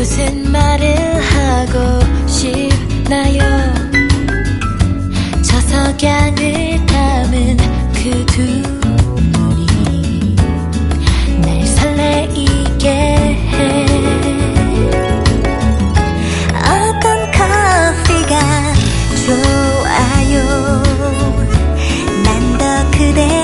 무슨 말을 하고 싶나요? 저 석양을 담은 그 두 눈이 날 설레이게 해. 어떤 커피가 좋아요? 난 더 그대